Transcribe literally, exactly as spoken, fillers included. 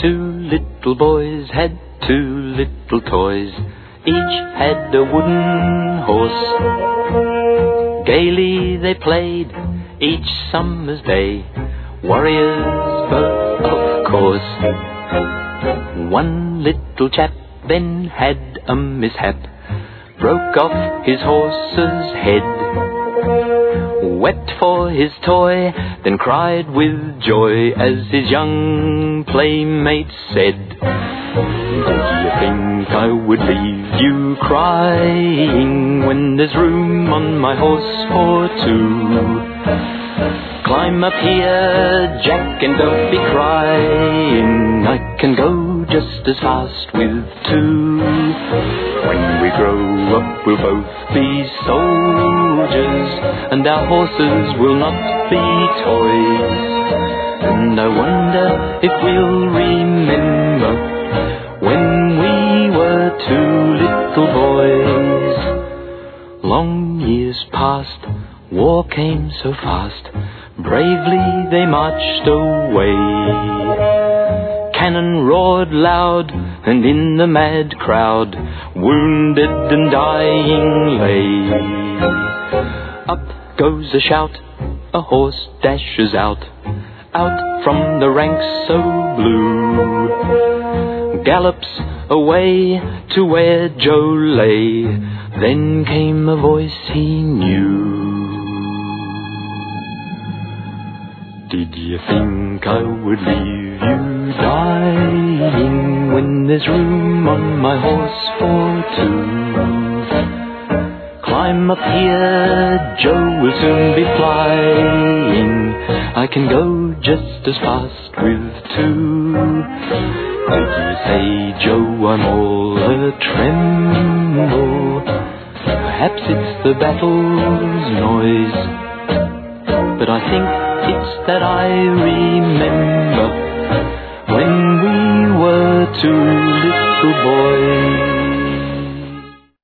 Two little boys had two little toys. Each had a wooden horse. Gaily they played each summer's day, warriors both, of course. One little chap then had a mishap, broke off his horse's head, wept for his toy, then cried with joy as his young playmate said, "Did you think I would leave you crying when there's room on my horse for two? Climb up here, Jack, and don't be crying. I can go just as fast with two. When we grow up, we'll both be soldiers, and our horses will not be toys. And I wonder if we'll remember when we were two little boys." Long years passed, war came so fast, bravely they marched away. Cannon roared loud, and in the mad crowd, wounded and dying lay. Up goes a shout, a horse dashes out, out from the ranks so blue, gallops away to where Joe lay. Then came a voice he knew. "Did you think I would leave you dying when there's room on my horse for two? Climb up here, Joe will soon be flying. I can go just as fast with two." Did you say, "Joe, I'm all a-tremble"? Perhaps it's the battle's noise, but I think it's that I remember when we were two little boys.